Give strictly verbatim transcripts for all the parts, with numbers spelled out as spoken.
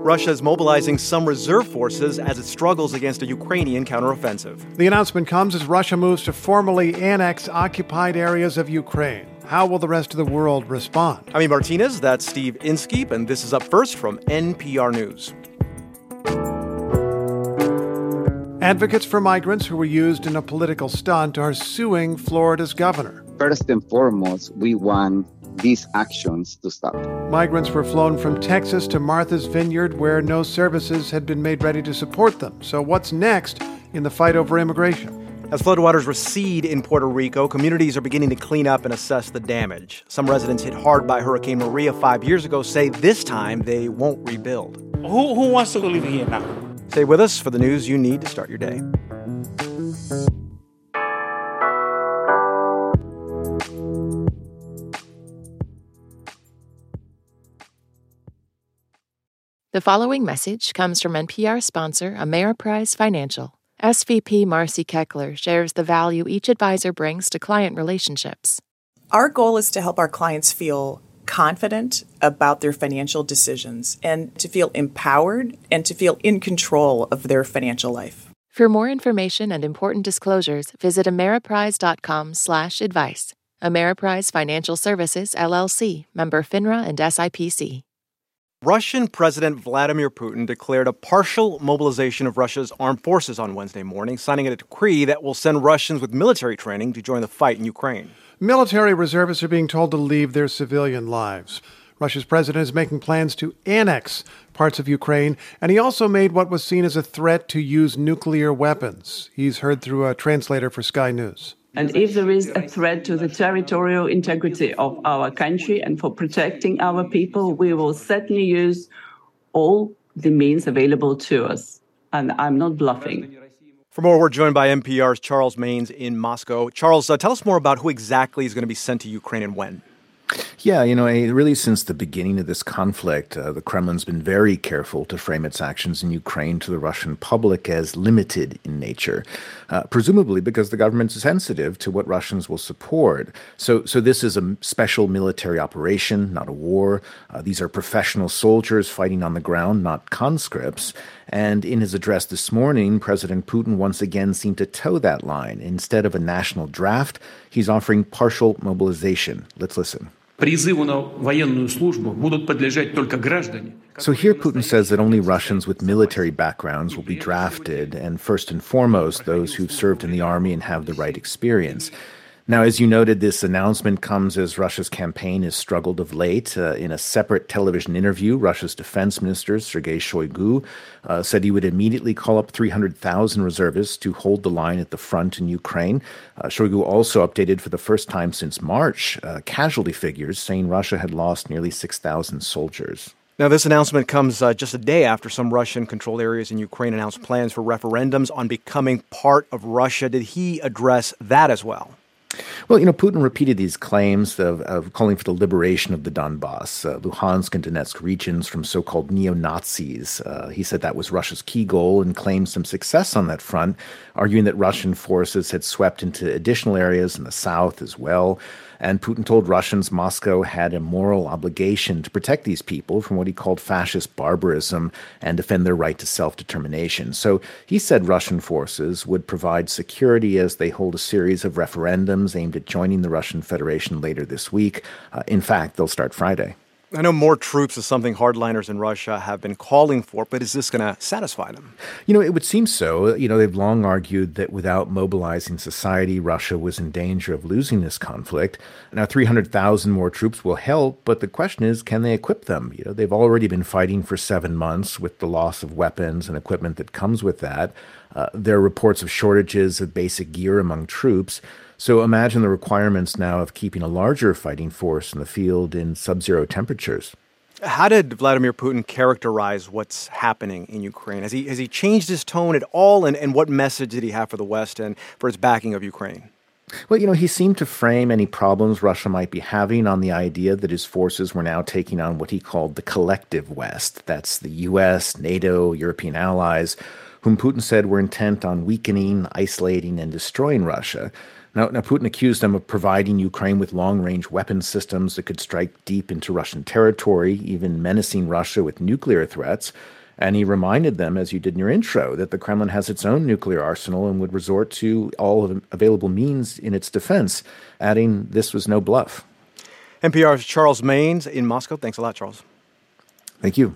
Russia is mobilizing some reserve forces as it struggles against a Ukrainian counteroffensive. The announcement comes as Russia moves to formally annex occupied areas of Ukraine. How will the rest of the world respond? I'm Amy Martinez, that's Steve Inskeep, and this is Up First from N P R News. Advocates for migrants who were used in a political stunt are suing Florida's governor. First and foremost, we want these actions to stop. Migrants were flown from Texas to Martha's Vineyard, where no services had been made ready to support them. So what's next in the fight over immigration? As floodwaters recede in Puerto Rico, communities are beginning to clean up and assess the damage. Some residents hit hard by Hurricane Maria five years ago say this time they won't rebuild. Who, who wants to live here now? Stay with us for the news you need to start your day. The following message comes from N P R sponsor Ameriprise Financial. S V P Marcy Keckler shares the value each advisor brings to client relationships. Our goal is to help our clients feel confident about their financial decisions and to feel empowered and to feel in control of their financial life. For more information and important disclosures, visit ameriprise.com slash advice. Ameriprise Financial Services, L L C, member FINRA and S I P C. Russian President Vladimir Putin declared a partial mobilization of Russia's armed forces on Wednesday morning, signing a decree that will send Russians with military training to join the fight in Ukraine. Military reservists are being told to leave their civilian lives. Russia's president is making plans to annex parts of Ukraine, and he also made what was seen as a threat to use nuclear weapons. He's heard through a translator for Sky News. And if there is a threat to the territorial integrity of our country and for protecting our people, we will certainly use all the means available to us. And I'm not bluffing. For more, we're joined by N P R's Charles Maynes in Moscow. Charles, uh, tell us more about who exactly is going to be sent to Ukraine and when. Yeah, you know, really since the beginning of this conflict, uh, the Kremlin's been very careful to frame its actions in Ukraine to the Russian public as limited in nature, uh, presumably because the government's sensitive to what Russians will support. So so this is a special military operation, not a war. Uh, these are professional soldiers fighting on the ground, not conscripts. And in his address this morning, President Putin once again seemed to toe that line. Instead of a national draft, he's offering partial mobilization. Let's listen. So here Putin says that only Russians with military backgrounds will be drafted, and first and foremost, those who've served in the army and have the right experience. Now, as you noted, this announcement comes as Russia's campaign has struggled of late. Uh, in a separate television interview, Russia's defense minister, Sergei Shoigu, uh, said he would immediately call up three hundred thousand reservists to hold the line at the front in Ukraine. Uh, Shoigu also updated for the first time since March uh, casualty figures, saying Russia had lost nearly six thousand soldiers. Now, this announcement comes uh, just a day after some Russian-controlled areas in Ukraine announced plans for referendums on becoming part of Russia. Did he address that as well? Well, you know, Putin repeated these claims of, of calling for the liberation of the Donbass, uh, Luhansk and Donetsk regions from so-called neo-Nazis. Uh, he said that was Russia's key goal and claimed some success on that front, arguing that Russian forces had swept into additional areas in the south as well. And Putin told Russians Moscow had a moral obligation to protect these people from what he called fascist barbarism and defend their right to self-determination. So he said Russian forces would provide security as they hold a series of referendums aimed at joining the Russian Federation later this week. Uh, in fact, they'll start Friday. I know more troops is something hardliners in Russia have been calling for, but is this going to satisfy them? You know, it would seem so. You know, they've long argued that without mobilizing society, Russia was in danger of losing this conflict. Now, three hundred thousand more troops will help, but the question is, can they equip them? You know, they've already been fighting for seven months with the loss of weapons and equipment that comes with that. Uh, there are reports of shortages of basic gear among troops. So imagine the requirements now of keeping a larger fighting force in the field in sub-zero temperatures. How did Vladimir Putin characterize what's happening in Ukraine? Has he has he changed his tone at all? And, and what message did he have for the West and for its backing of Ukraine? Well, you know, he seemed to frame any problems Russia might be having on the idea that his forces were now taking on what he called the collective West. That's the U S, NATO, European allies, whom Putin said were intent on weakening, isolating, and destroying Russia. Now, now, Putin accused them of providing Ukraine with long-range weapon systems that could strike deep into Russian territory, even menacing Russia with nuclear threats. And he reminded them, as you did in your intro, that the Kremlin has its own nuclear arsenal and would resort to all of the available means in its defense, adding this was no bluff. N P R's Charles Maynes in Moscow. Thanks a lot, Charles. Thank you.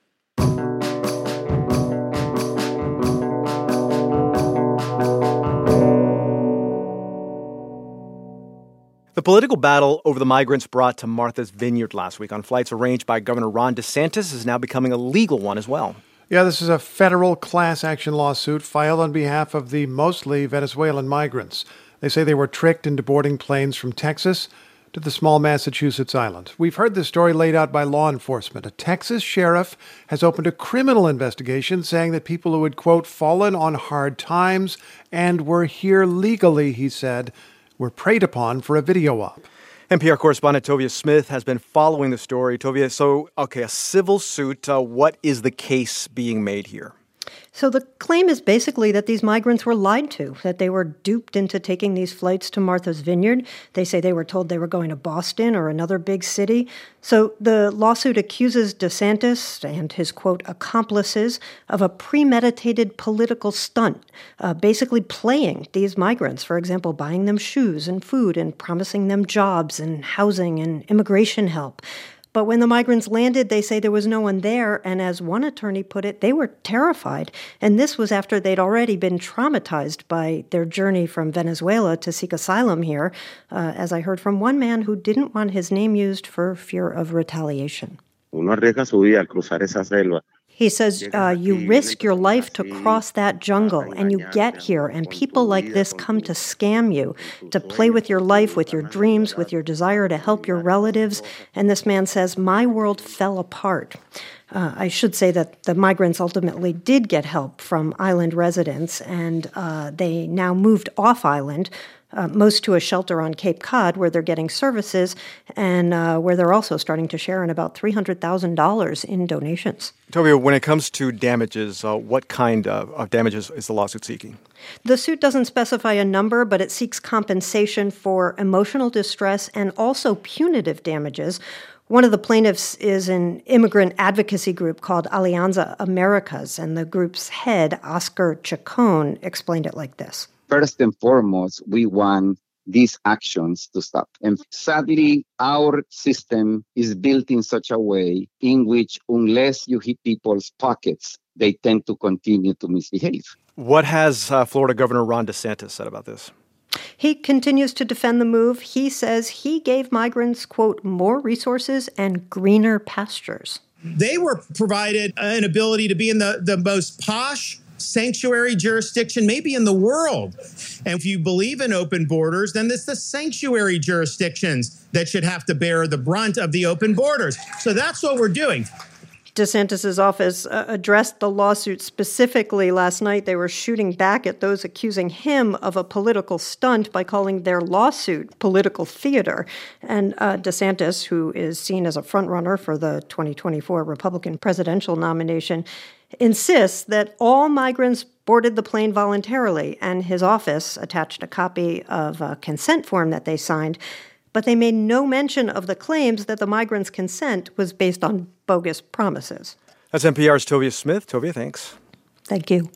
The political battle over the migrants brought to Martha's Vineyard last week on flights arranged by Governor Ron DeSantis is now becoming a legal one as well. Yeah, this is a federal class action lawsuit filed on behalf of the mostly Venezuelan migrants. They say they were tricked into boarding planes from Texas to the small Massachusetts island. We've heard this story laid out by law enforcement. A Texas sheriff has opened a criminal investigation saying that people who had, quote, fallen on hard times and were here legally, he said, were preyed upon for a video op. N P R correspondent Tovia Smith has been following the story. Tovia, so, okay, a civil suit. Uh, what is the case being made here? So the claim is basically that these migrants were lied to, that they were duped into taking these flights to Martha's Vineyard. They say they were told they were going to Boston or another big city. So the lawsuit accuses DeSantis and his, quote, accomplices of a premeditated political stunt, uh, basically playing these migrants, for example, buying them shoes and food and promising them jobs and housing and immigration help. But when the migrants landed, they say there was no one there, and as one attorney put it, they were terrified. And this was after they'd already been traumatized by their journey from Venezuela to seek asylum here, uh, as I heard from one man who didn't want his name used for fear of retaliation. Uno arriesga su vida al cruzar esa selva. He says uh, you risk your life to cross that jungle, and you get here, and people like this come to scam you, to play with your life, with your dreams, with your desire to help your relatives. And this man says, my world fell apart. Uh, I should say that the migrants ultimately did get help from island residents, and uh, they now moved off island, uh, most to a shelter on Cape Cod where they're getting services and uh, where they're also starting to share in about three hundred thousand dollars in donations. Tovia, when it comes to damages, uh, what kind of, of damages is the lawsuit seeking? The suit doesn't specify a number, but it seeks compensation for emotional distress and also punitive damages. One of the plaintiffs is an immigrant advocacy group called Alianza Americas, and the group's head, Oscar Chacon, explained it like this. First and foremost, we want these actions to stop. And sadly, our system is built in such a way in which unless you hit people's pockets, they tend to continue to misbehave. What has uh, Florida Governor Ron DeSantis said about this? He continues to defend the move. He says he gave migrants, quote, more resources and greener pastures. They were provided an ability to be in the, the most posh sanctuary jurisdiction maybe in the world. And if you believe in open borders, then it's the sanctuary jurisdictions that should have to bear the brunt of the open borders. So that's what we're doing. DeSantis' office uh, addressed the lawsuit specifically last night. They were shooting back at those accusing him of a political stunt by calling their lawsuit political theater. And uh, DeSantis, who is seen as a frontrunner for the twenty twenty-four Republican presidential nomination, insists that all migrants boarded the plane voluntarily, and his office attached a copy of a consent form that they signed. But they made no mention of the claims that the migrants' consent was based on bogus promises. That's N P R's Tovia Smith. Tovia, thanks. Thank you.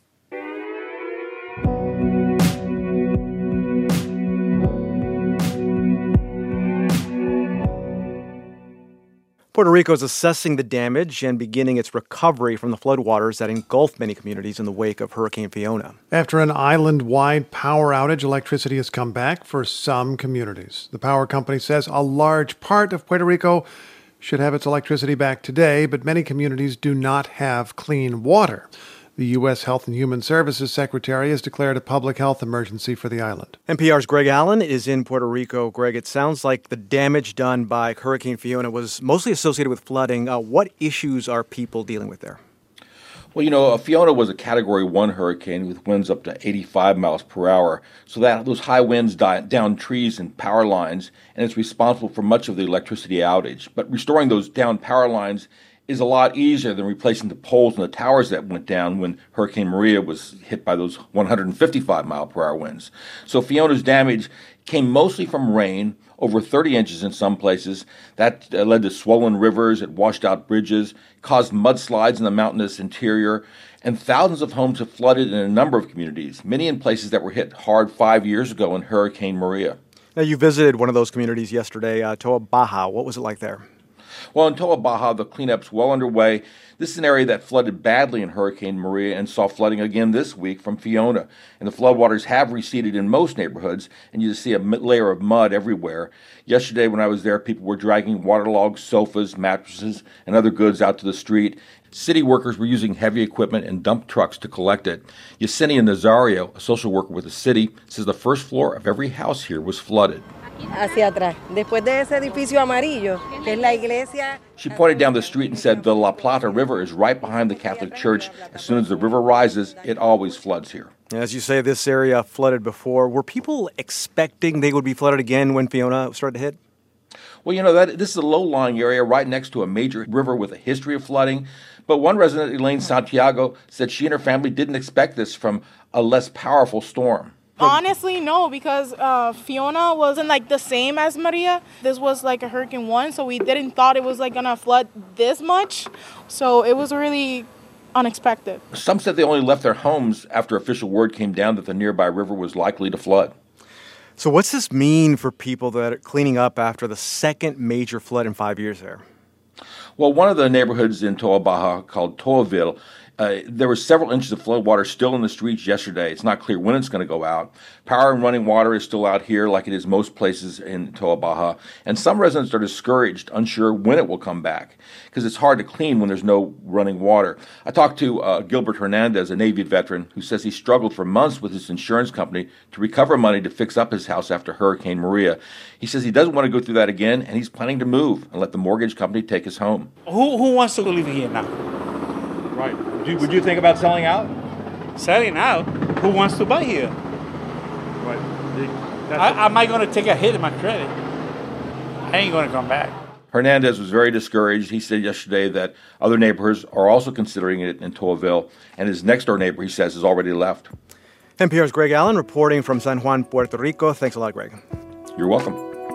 Puerto Rico is assessing the damage and beginning its recovery from the floodwaters that engulfed many communities in the wake of Hurricane Fiona. After an island-wide power outage, electricity has come back for some communities. The power company says a large part of Puerto Rico should have its electricity back today, but many communities do not have clean water. The U S Health and Human Services Secretary has declared a public health emergency for the island. N P R's Greg Allen is in Puerto Rico. Greg, it sounds like the damage done by Hurricane Fiona was mostly associated with flooding. Uh, what issues are people dealing with there? Well, you know, Fiona was a Category one hurricane with winds up to eighty-five miles per hour. So that those high winds die down trees and power lines, and it's responsible for much of the electricity outage. But restoring those down power lines is a lot easier than replacing the poles and the towers that went down when Hurricane Maria was hit by those one hundred fifty-five mile per hour winds. So Fiona's damage came mostly from rain, over thirty inches in some places. That uh, led to swollen rivers, it washed out bridges, caused mudslides in the mountainous interior, and thousands of homes have flooded in a number of communities, many in places that were hit hard five years ago in Hurricane Maria. Now, you visited one of those communities yesterday, uh, Toa Baja. What was it like there? Well, in Toa Baja, the cleanup's well underway. This is an area that flooded badly in Hurricane Maria and saw flooding again this week from Fiona. And the floodwaters have receded in most neighborhoods, and you just see a layer of mud everywhere. Yesterday, when I was there, people were dragging waterlogged sofas, mattresses, and other goods out to the street. City workers were using heavy equipment and dump trucks to collect it. Yesenia Nazario, a social worker with the city, says the first floor of every house here was flooded. Hacia atrás. Después de ese edificio amarillo, que es la iglesia. She pointed down the street and said the La Plata River is right behind the Catholic Church. As soon as the river rises, it always floods here. As you say, this area flooded before. Were people expecting they would be flooded again when Fiona started to hit? Well, you know, that this is a low-lying area right next to a major river with a history of flooding. But one resident, Elaine Santiago, said she and her family didn't expect this from a less powerful storm. Honestly, no, because uh, Fiona wasn't like the same as Maria. This was like a Hurricane One, so we didn't thought it was like gonna flood this much. So it was really unexpected. Some said they only left their homes after official word came down that the nearby river was likely to flood. So what's this mean for people that are cleaning up after the second major flood in five years there? Well, one of the neighborhoods in Toa Baja called Toaville, Uh, there were several inches of flood water still in the streets yesterday. It's not clear when it's going to go out. Power and running water is still out here like it is most places in Toa Baja. And some residents are discouraged, unsure when it will come back, because it's hard to clean when there's no running water. I talked to uh, Gilbert Hernandez, a Navy veteran, who says he struggled for months with his insurance company to recover money to fix up his house after Hurricane Maria. He says he doesn't want to go through that again, and he's planning to move and let the mortgage company take his home. Who who wants to live here now? Right. Would you, would you think about selling out? Selling out? Who wants to buy here? Right. I, am I going to take a hit in my credit? I ain't going to come back. Hernandez was very discouraged. He said yesterday that other neighbors are also considering it in Toaville, and his next-door neighbor, he says, has already left. N P R's Greg Allen reporting from San Juan, Puerto Rico. Thanks a lot, Greg. You're welcome.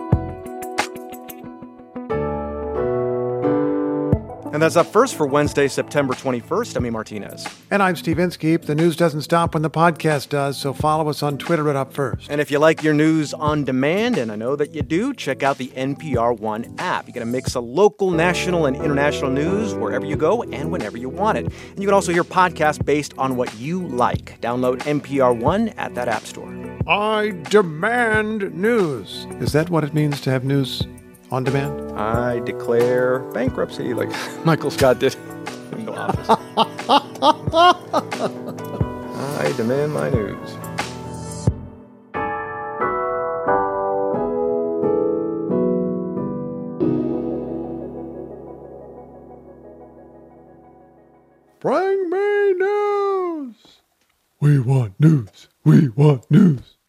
And that's up first for Wednesday, September twenty-first. I'm E. Martinez. And I'm Steve Inskeep. The news doesn't stop when the podcast does, so follow us on Twitter at Up First. And if you like your news on demand, and I know that you do, check out the N P R One app. You get a mix of local, national, and international news wherever you go and whenever you want it. And you can also hear podcasts based on what you like. Download N P R One at that app store. I demand news. Is that what it means to have news on demand? I declare bankruptcy, like Michael Scott did in The Office. I demand my news. Bring me news. We want news. We want news.